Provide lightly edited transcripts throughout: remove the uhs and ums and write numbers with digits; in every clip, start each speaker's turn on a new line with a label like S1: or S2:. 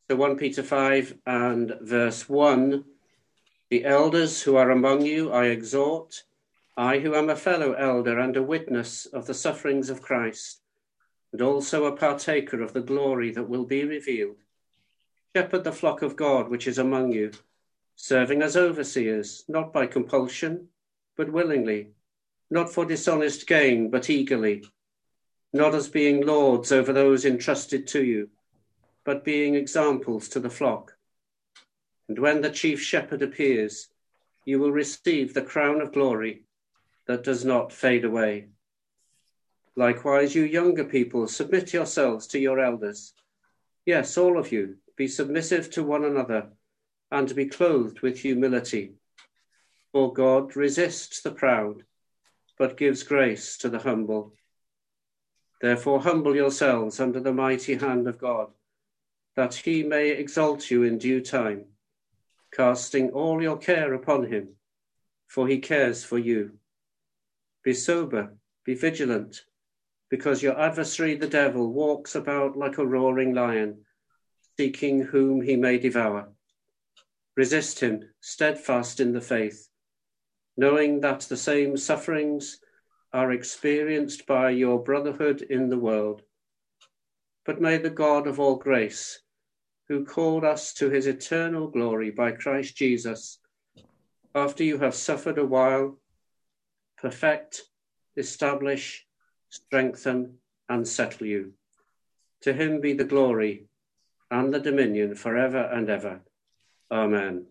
S1: So 1 Peter 5 and verse 1, the elders who are among you I exhort, I who am a fellow elder and a witness of the sufferings of Christ, and also a partaker of the glory that will be revealed. Shepherd the flock of God which is among you, serving as overseers, not by compulsion, but willingly, not for dishonest gain, but eagerly, not as being lords over those entrusted to you, but being examples to the flock. And when the chief shepherd appears, you will receive the crown of glory that does not fade away. Likewise, you younger people, submit yourselves to your elders. Yes, all of you, be submissive to one another and be clothed with humility. For God resists the proud, but gives grace to the humble. Therefore, humble yourselves under the mighty hand of God, that he may exalt you in due time, casting all your care upon him, for he cares for you. Be sober, be vigilant, because your adversary the devil walks about like a roaring lion, seeking whom he may devour. Resist him, steadfast in the faith, knowing that the same sufferings are experienced by your brotherhood in the world. But may the God of all grace, who called us to his eternal glory by Christ Jesus, after you have suffered a while, perfect, establish, strengthen, and settle you. To him be the glory and the dominion forever and ever. Amen.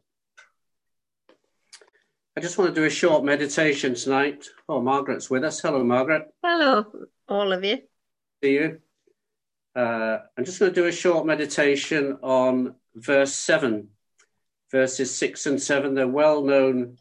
S1: I just want to do a short meditation tonight. Oh, Margaret's with us. Hello, Margaret.
S2: Hello, all of you.
S1: See you. I'm just going to do a short meditation on verse 7. Verses 6 and 7, they're well-known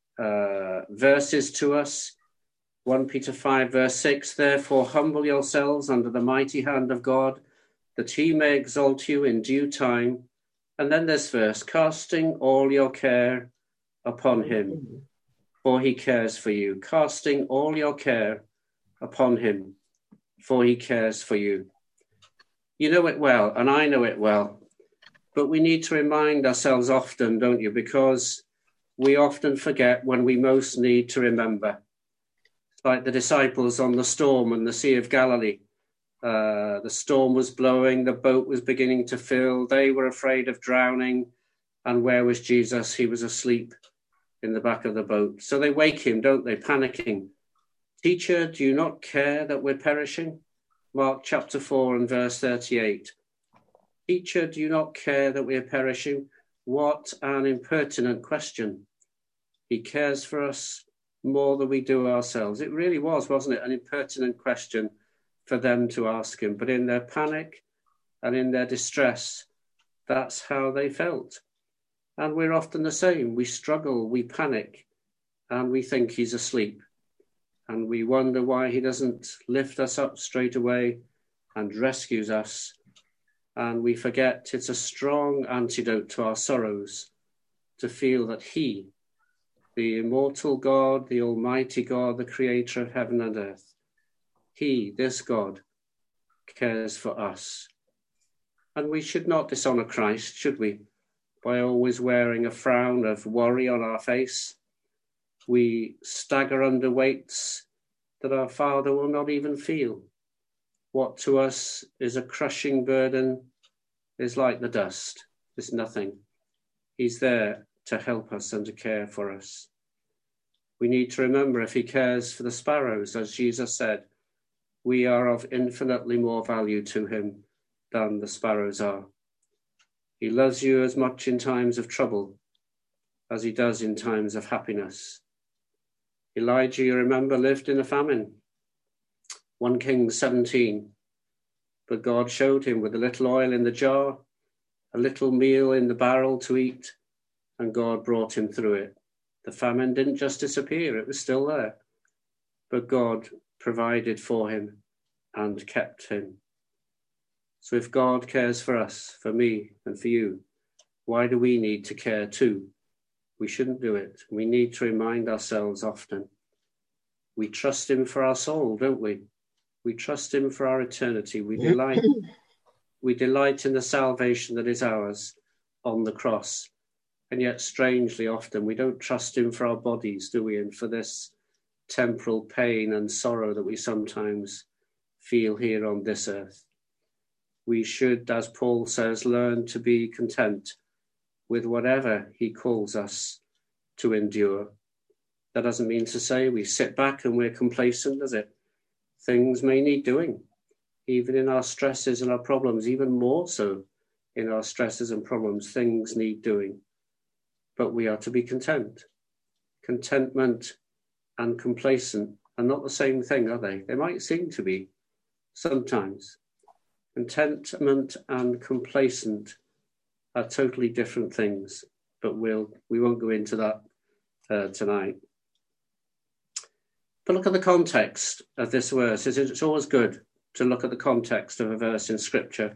S1: verses to us. 1 Peter 5, verse 6, therefore humble yourselves under the mighty hand of God, that he may exalt you in due time. And then this verse, casting all your care upon him, for he cares for you. Casting all your care upon him, for he cares for you. You know it well, and I know it well, but we need to remind ourselves often, don't you? Because we often forget when we most need to remember. Like the disciples on the storm on the Sea of Galilee. The storm was blowing, the boat was beginning to fill, they were afraid of drowning, and where was Jesus? He was asleep in the back of the boat. So they wake him, don't they, panicking. Teacher, do you not care that we're perishing? Mark chapter 4 and verse 38. Teacher, do you not care that we're perishing? What an impertinent question. He cares for us more than we do ourselves. It really was, wasn't it? An impertinent question for them to ask him. But in their panic and in their distress, that's how they felt. And we're often the same. We struggle, we panic, and we think he's asleep. And we wonder why he doesn't lift us up straight away and rescues us. And we forget it's a strong antidote to our sorrows to feel that he, the immortal God, the almighty God, the creator of heaven and earth, he, this God, cares for us. And we should not dishonor Christ, should we? By always wearing a frown of worry on our face. We stagger under weights that our Father will not even feel. What to us is a crushing burden is like the dust. It's nothing. He's there to help us and to care for us. We need to remember if he cares for the sparrows, as Jesus said, we are of infinitely more value to him than the sparrows are. He loves you as much in times of trouble as he does in times of happiness. Elijah, you remember, lived in a famine. 1 Kings 17. But God showed him with a little oil in the jar, a little meal in the barrel to eat, and God brought him through it. The famine didn't just disappear, it was still there. But God provided for him and kept him. So if God cares for us, for me and for you, why do we need to care too? We shouldn't do it. We need to remind ourselves often. We trust him for our soul, don't we? We trust him for our eternity. We delight We delight in the salvation that is ours on the cross. And yet, strangely, often we don't trust him for our bodies, do we? And for this temporal pain and sorrow that we sometimes feel here on this earth. We should, as Paul says, learn to be content with whatever he calls us to endure. That doesn't mean to say we sit back and we're complacent, does it? Things may need doing, even in our stresses and our problems, even more so in our stresses and problems, things need doing. But we are to be content. Contentment and complacent are not the same thing, are they? They might seem to be sometimes. Contentment and complacent are totally different things, but we won't go into that tonight. But look at the context of this verse. It's always good to look at the context of a verse in Scripture.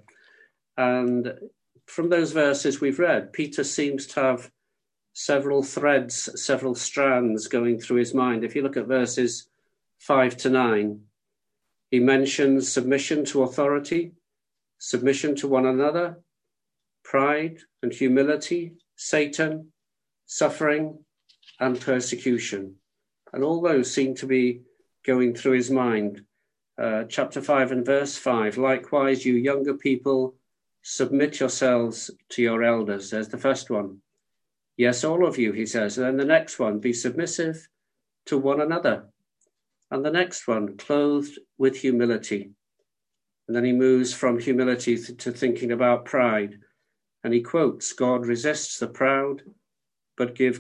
S1: And from those verses we've read, Peter seems to have several threads, several strands going through his mind. If you look at verses 5 to 9, he mentions submission to authority, submission to one another, pride and humility, Satan, suffering and persecution. And all those seem to be going through his mind. Chapter 5 and verse 5, likewise, you younger people, submit yourselves to your elders. There's the first one. Yes, all of you, he says. And then the next one, be submissive to one another. And the next one, clothed with humility. And then he moves from humility to thinking about pride. And he quotes, God resists the proud, but gives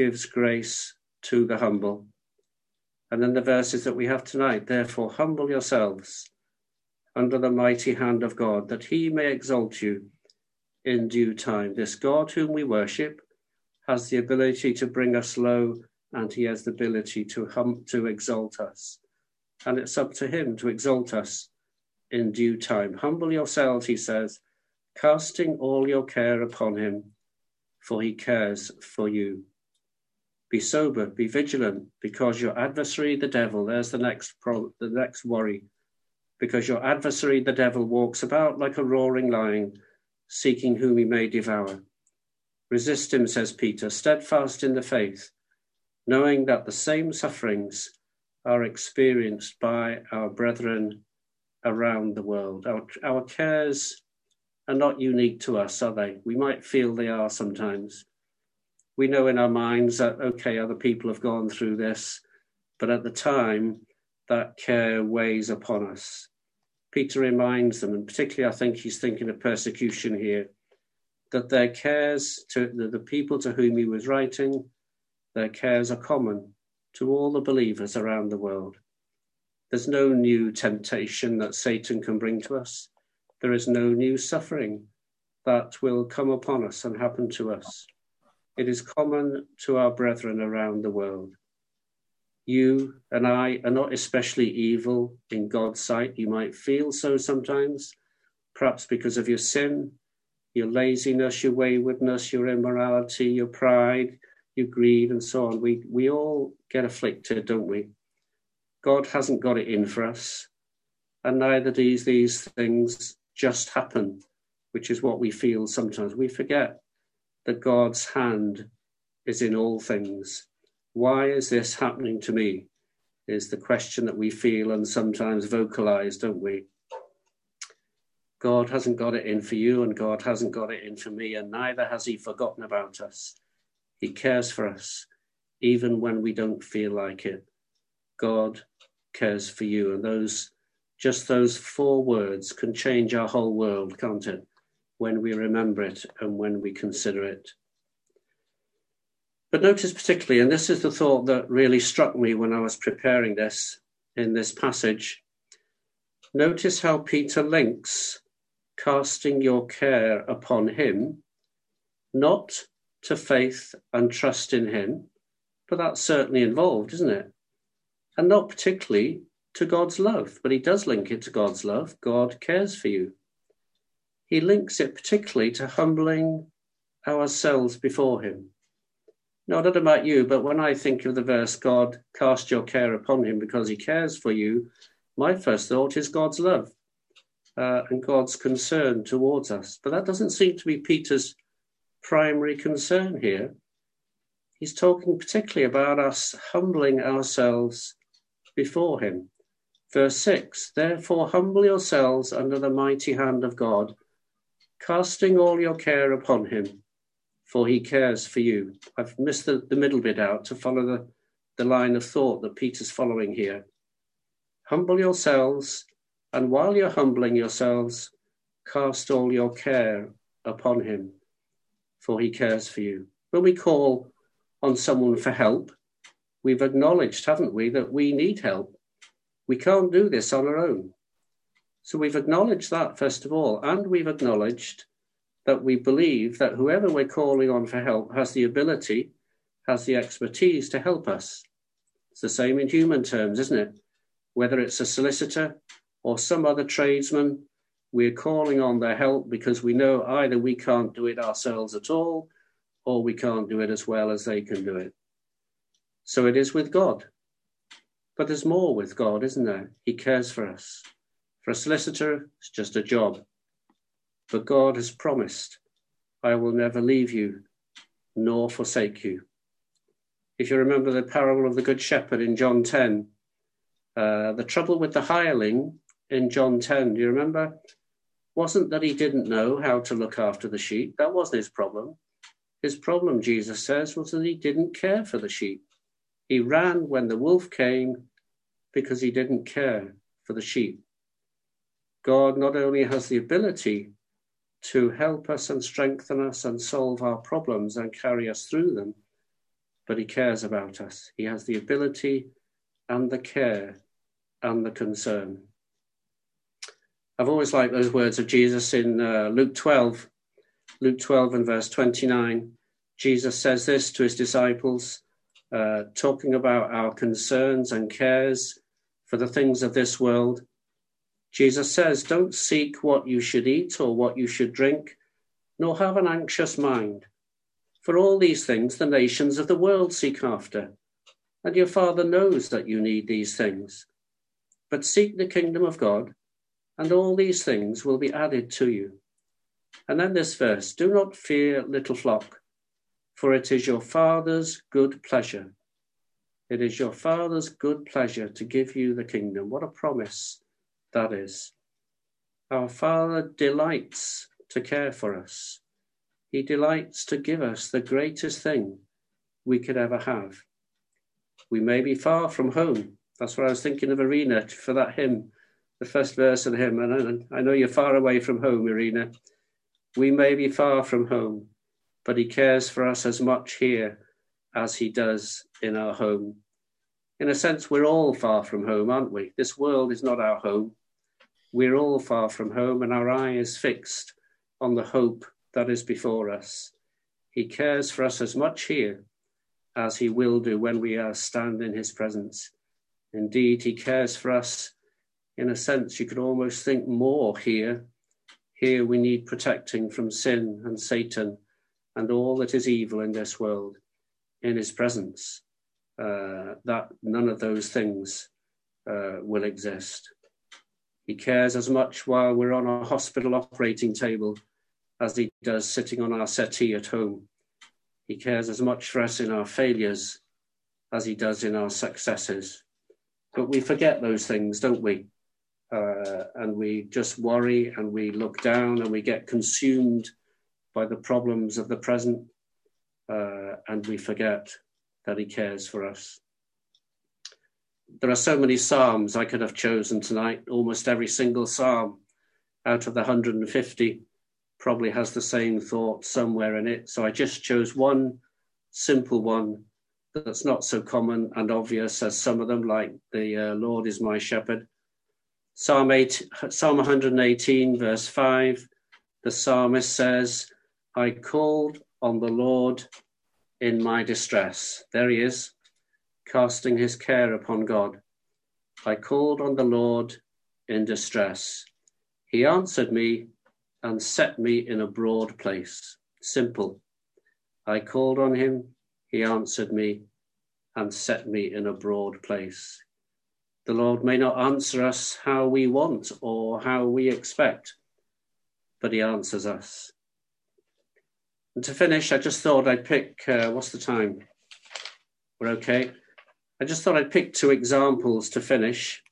S1: grace to the humble. And then the verses that we have tonight, therefore humble yourselves under the mighty hand of God, that he may exalt you in due time. This God whom we worship has the ability to bring us low, and he has the ability to exalt us. And it's up to him to exalt us in due time. Humble yourselves, he says, casting all your care upon him, for he cares for you. Be sober, be vigilant, because your adversary, the devil, there's the next worry, because your adversary, the devil, walks about like a roaring lion, seeking whom he may devour. Resist him, says Peter, steadfast in the faith, knowing that the same sufferings are experienced by our brethren around the world. Our cares are not unique to us, are they? We might feel they are sometimes. We know in our minds that, okay, other people have gone through this, but at the time, that care weighs upon us. Peter reminds them, and particularly I think he's thinking of persecution here, that their cares to the people to whom he was writing, their cares are common to all the believers around the world. There's no new temptation that Satan can bring to us. There is no new suffering that will come upon us and happen to us. It is common to our brethren around the world. You and I are not especially evil in God's sight. You might feel so sometimes, perhaps because of your sin, your laziness, your waywardness, your immorality, your pride, your greed, and so on. We all get afflicted, don't we? God hasn't got it in for us, and neither do these things just happen, which is what we feel sometimes. We forget that God's hand is in all things. Why is this happening to me? Is the question that we feel and sometimes vocalize, don't we? God hasn't got it in for you, and God hasn't got it in for me, and neither has he forgotten about us. He cares for us, even when we don't feel like it. God cares for you, and those 4 words can change our whole world, can't it? When we remember it and when we consider it. But notice particularly, and this is the thought that really struck me when I was preparing this in this passage, notice how Peter links casting your care upon him, not to faith and trust in him, but that's certainly involved, isn't it? And not particularly to God's love, but he does link it to God's love. God cares for you. He links it particularly to humbling ourselves before him. No, I don't know about you, but when I think of the verse, God, cast your care upon him because he cares for you, my first thought is God's love. and God's concern towards us. But that doesn't seem to be Peter's primary concern here. He's talking particularly about us humbling ourselves before him. Verse 6, therefore humble yourselves under the mighty hand of God, casting all your care upon him, for he cares for you. I've missed the middle bit out to follow the line of thought that Peter's following here. Humble yourselves, and while you're humbling yourselves, cast all your care upon him, for he cares for you. When we call on someone for help, we've acknowledged, haven't we, that we need help. We can't do this on our own. So we've acknowledged that, first of all, and we've acknowledged that we believe that whoever we're calling on for help has the ability, has the expertise to help us. It's the same in human terms, isn't it? Whether it's a solicitor or some other tradesman, we're calling on their help because we know either we can't do it ourselves at all, or we can't do it as well as they can do it. So it is with God. But there's more with God, isn't there? He cares for us. For a solicitor, it's just a job. But God has promised, I will never leave you nor forsake you. If you remember the parable of the Good Shepherd in John 10, the trouble with the hireling in John 10, do you remember? Wasn't that he didn't know how to look after the sheep. That wasn't his problem. His problem, Jesus says, was that he didn't care for the sheep. He ran when the wolf came because he didn't care for the sheep. God not only has the ability to help us and strengthen us and solve our problems and carry us through them, but he cares about us. He has the ability and the care and the concern. I've always liked those words of Jesus in Luke 12 and verse 29. Jesus says this to his disciples, talking about our concerns and cares for the things of this world. Jesus says, don't seek what you should eat or what you should drink, nor have an anxious mind. For all these things the nations of the world seek after, and your Father knows that you need these things. But seek the kingdom of God, and all these things will be added to you. And then this verse, do not fear, little flock, for it is your Father's good pleasure. It is your Father's good pleasure to give you the kingdom. What a promise that is. Our Father delights to care for us. He delights to give us the greatest thing we could ever have. We may be far from home. That's what I was thinking of Irina for that hymn, the first verse of the hymn. And I know you're far away from home, Irina. We may be far from home, but he cares for us as much here as he does in our home. In a sense, we're all far from home, aren't we? This world is not our home. We're all far from home, and our eye is fixed on the hope that is before us. He cares for us as much here as he will do when we are stand in his presence. Indeed, he cares for us, in a sense, you could almost think more here. Here we need protecting from sin and Satan and all that is evil in this world. In his presence, that none of those things will exist. He cares as much while we're on our hospital operating table as he does sitting on our settee at home. He cares as much for us in our failures as he does in our successes. But we forget those things, don't we? And we just worry and we look down and we get consumed by the problems of the present, and we forget that he cares for us. There are so many psalms I could have chosen tonight. Almost every single psalm out of the 150 probably has the same thought somewhere in it. So I just chose one simple one that's not so common and obvious as some of them, like the Lord is my shepherd. Psalm 118, verse 5, the psalmist says, I called on the Lord in my distress. There he is, casting his care upon God. I called on the Lord in distress. He answered me and set me in a broad place. Simple. I called on him, he answered me and set me in a broad place. The Lord may not answer us how we want or how we expect, but he answers us. And to finish, I just thought I'd pick, what's the time? We're okay. I just thought I'd pick two examples to finish.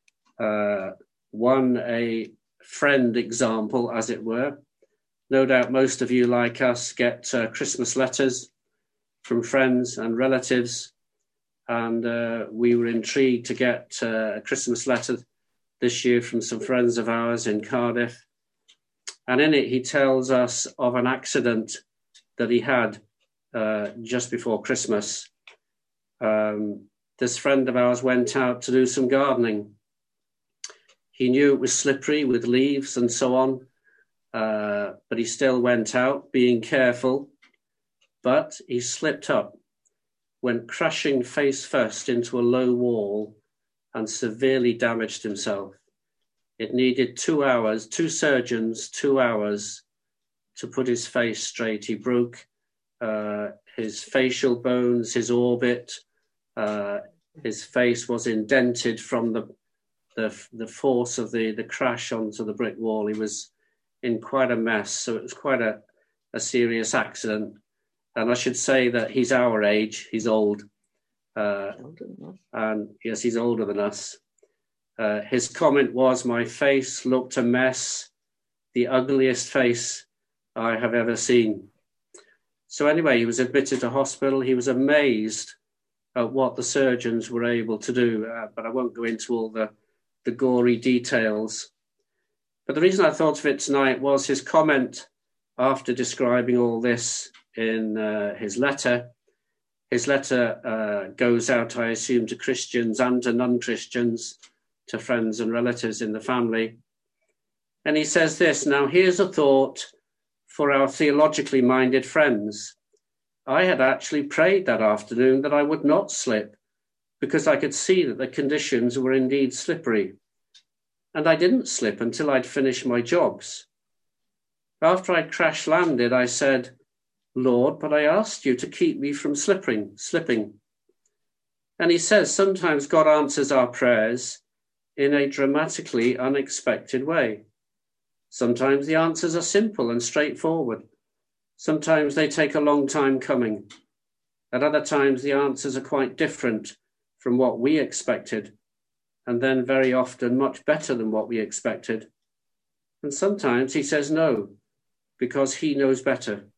S1: One, a friend example, as it were. No doubt most of you, like us, get Christmas letters from friends and relatives. And we were intrigued to get a Christmas letter this year from some friends of ours in Cardiff. And in it, he tells us of an accident that he had just before Christmas. This friend of ours went out to do some gardening. He knew it was slippery with leaves and so on, but he still went out, being careful. But he slipped up, went crashing face first into a low wall and severely damaged himself. It needed 2 hours, 2 surgeons, 2 hours to put his face straight. He broke his facial bones, his orbit. His face was indented from the force of the crash onto the brick wall. He was in quite a mess. So it was quite a serious accident. And I should say that he's our age. He's old. And yes, he's older than us. His comment was, "My face looked a mess, the ugliest face I have ever seen." So anyway, he was admitted to hospital. He was amazed at what the surgeons were able to do, but I won't go into all the gory details. But the reason I thought of it tonight was his comment after describing all this in his letter. His letter goes out, I assume, to Christians and to non-Christians, to friends and relatives in the family. And he says this, "Now here's a thought for our theologically minded friends. I had actually prayed that afternoon that I would not slip because I could see that the conditions were indeed slippery. And I didn't slip until I'd finished my jobs. After I'd crash landed, I said, 'Lord, but I asked you to keep me from slipping.'" And he says sometimes God answers our prayers in a dramatically unexpected way. Sometimes the answers are simple and straightforward. Sometimes they take a long time coming. At other times, the answers are quite different from what we expected, and then very often much better than what we expected. And sometimes he says no, because he knows better.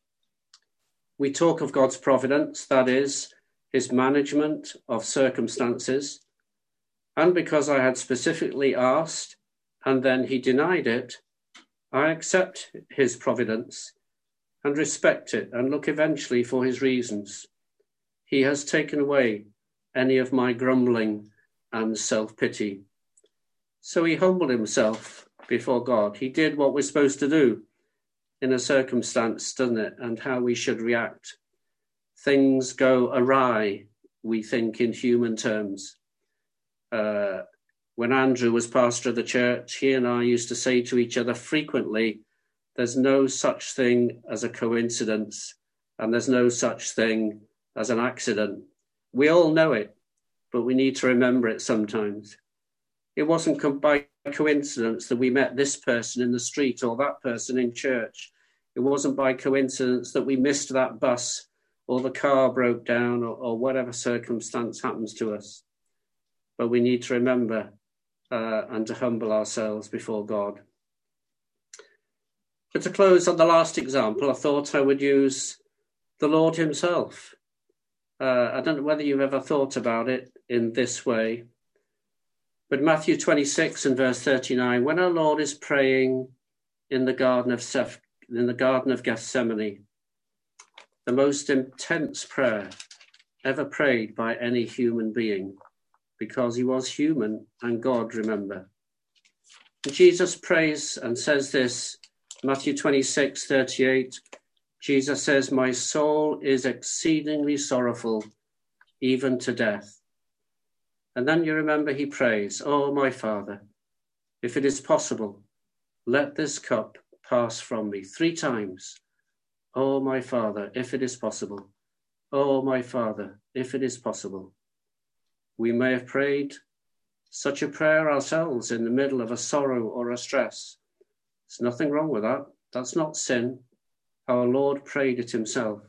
S1: We talk of God's providence, that is, his management of circumstances. And because I had specifically asked, and then he denied it, I accept his providence and respect it and look eventually for his reasons. He has taken away any of my grumbling and self-pity. So he humbled himself before God. He did what we're supposed to do in a circumstance, doesn't it? And how we should react. Things go awry, we think, in human terms. When Andrew was pastor of the church, he and I used to say to each other frequently, there's no such thing as a coincidence, and there's no such thing as an accident. We all know it, but we need to remember it sometimes. It wasn't by coincidence that we met this person in the street or that person in church. It wasn't by coincidence that we missed that bus or the car broke down or whatever circumstance happens to us. But we need to remember and to humble ourselves before God. But to close on the last example, I thought I would use the Lord himself. I don't know whether you've ever thought about it in this way, but Matthew 26 and verse 39, when our Lord is praying in the Garden of Gethsemane, the most intense prayer ever prayed by any human being, because he was human and God, remember. And Jesus prays and says this, Matthew 26:38, Jesus says, "My soul is exceedingly sorrowful, even to death." And then you remember he prays, "Oh, my Father, if it is possible, let this cup pass from me." 3 times. "Oh, my Father, if it is possible. Oh, my Father, if it is possible." We may have prayed such a prayer ourselves in the middle of a sorrow or a stress. There's nothing wrong with that. That's not sin. Our Lord prayed it himself.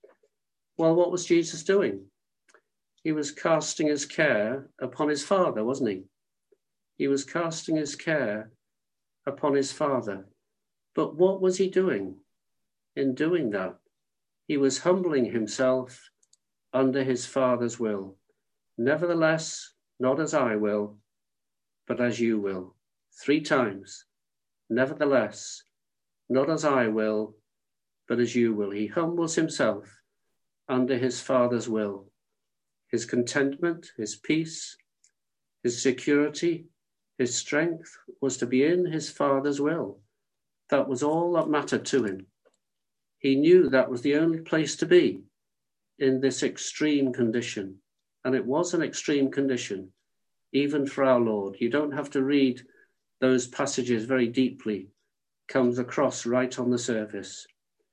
S1: Well, what was Jesus doing? He was casting his care upon his Father, wasn't he? He was casting his care upon his Father. But what was he doing in doing that? He was humbling himself under his Father's will. Nevertheless, not as I will, but as you will. 3 times. Nevertheless, not as I will, but as you will. He humbles himself under his Father's will. His contentment, his peace, his security, his strength was to be in his Father's will. That was all that mattered to him. He knew that was the only place to be in this extreme condition. And it was an extreme condition, even for our Lord. You don't have to read those passages very deeply. Comes across right on the surface.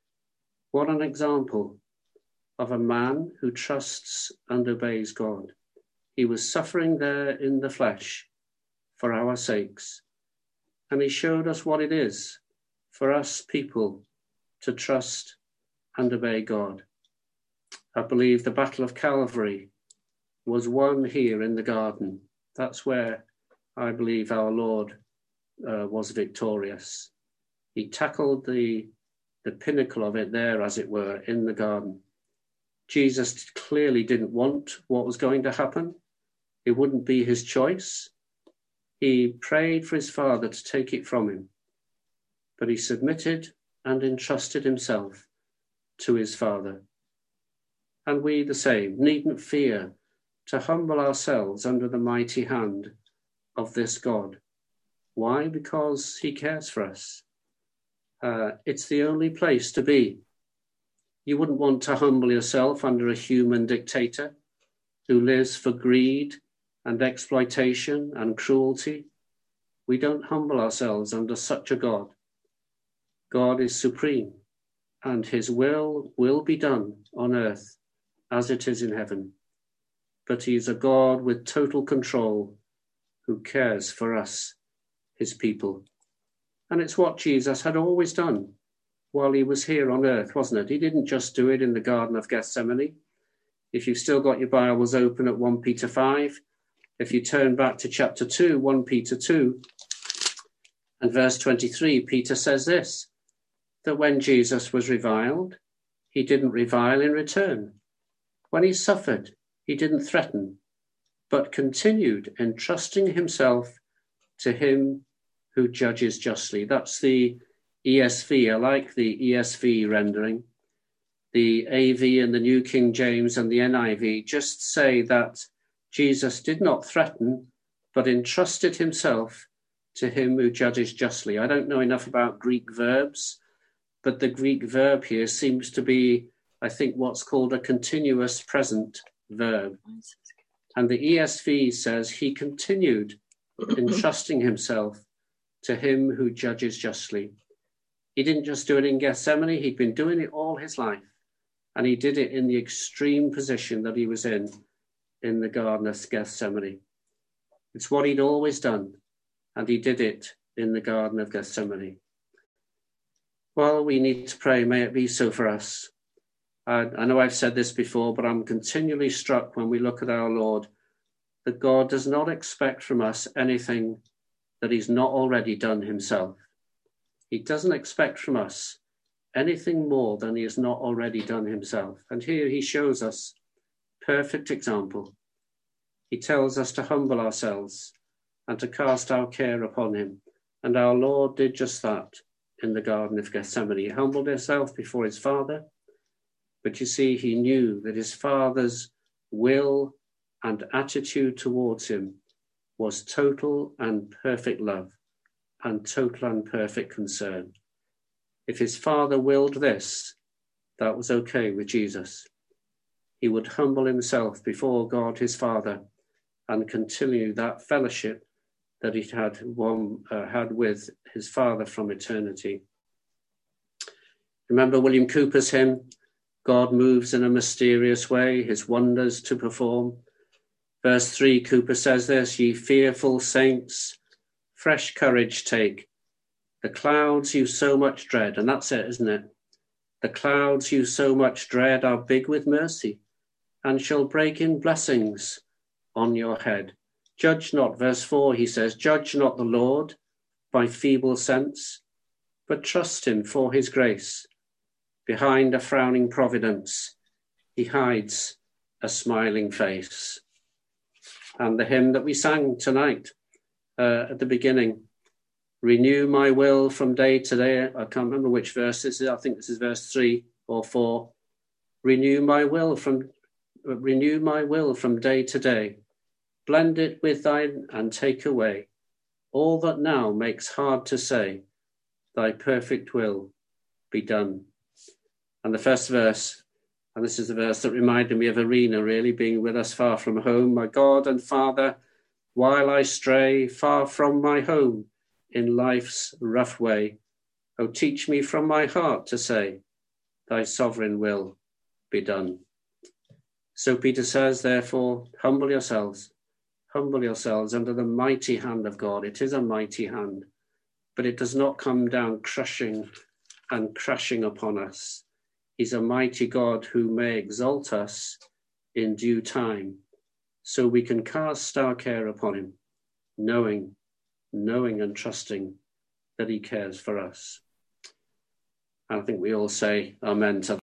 S1: What an example of a man who trusts and obeys God. He was suffering there in the flesh for our sakes. And he showed us what it is for us people to trust and obey God. I believe the Battle of Calvary was won here in the garden. That's where I believe our Lord was victorious. He tackled the pinnacle of it there, as it were, in the garden. Jesus clearly didn't want what was going to happen. It wouldn't be his choice. He prayed for his Father to take it from him, but he submitted and entrusted himself to his Father. And we the same, needn't fear to humble ourselves under the mighty hand of this God. Why? Because he cares for us. It's the only place to be. You wouldn't want to humble yourself under a human dictator who lives for greed and exploitation and cruelty. We don't humble ourselves under such a God. God is supreme, and his will be done on earth as it is in heaven. But he is a God with total control who cares for us, his people. And it's what Jesus had always done while he was here on earth, wasn't it? He didn't just do it in the Garden of Gethsemane. If you've still got your Bibles open at 1 Peter 5, if you turn back to chapter 2, 1 Peter 2, and verse 23, Peter says this, that when Jesus was reviled, he didn't revile in return. When he suffered, he didn't threaten, but continued entrusting himself to him who judges justly. That's the ESV. I like the ESV rendering. The AV and the New King James and the NIV just say that Jesus did not threaten, but entrusted himself to him who judges justly. I don't know enough about Greek verbs, but the Greek verb here seems to be, I think, what's called a continuous present verb. And the ESV says he continued entrusting himself to him who judges justly. He didn't just do it in Gethsemane, he'd been doing it all his life. And he did it in the extreme position that he was in the Garden of Gethsemane. It's what he'd always done, and he did it in the Garden of Gethsemane. Well, we need to pray, may it be so for us. I know I've said this before, but I'm continually struck when we look at our Lord that God does not expect from us anything that he's not already done himself. He doesn't expect from us anything more than he has not already done himself. And here he shows us perfect example. He tells us to humble ourselves and to cast our care upon him. And our Lord did just that in the Garden of Gethsemane. He humbled himself before his Father. But you see, he knew that his Father's will and attitude towards him was total and perfect love and total and perfect concern. If his Father willed this, that was okay with Jesus. He would humble himself before God, his Father, and continue that fellowship that he had with his Father from eternity. Remember William Cowper's hymn, God moves in a mysterious way, his wonders to perform. Verse 3, Cooper says this, ye fearful saints, fresh courage take. The clouds you so much dread, and that's it, isn't it? The clouds you so much dread are big with mercy, and shall break in blessings on your head. Judge not, verse 4, he says, judge not the Lord by feeble sense, but trust him for his grace. Behind a frowning providence, he hides a smiling face. And the hymn that we sang tonight at the beginning, renew my will from day to day. I can't remember which verse this is. I think this is verse 3 or 4. Renew my will from day to day. Blend it with thine and take away all that now makes hard to say. Thy perfect will be done. And the first verse, and this is the verse that reminded me of Irina, really, being with us far from home. My God and Father, while I stray far from my home in life's rough way, oh, teach me from my heart to say, thy sovereign will be done. So Peter says, therefore, humble yourselves under the mighty hand of God. It is a mighty hand, but it does not come down crushing and crashing upon us. He's a mighty God who may exalt us in due time, so we can cast our care upon him, knowing and trusting that he cares for us. I think we all say amen to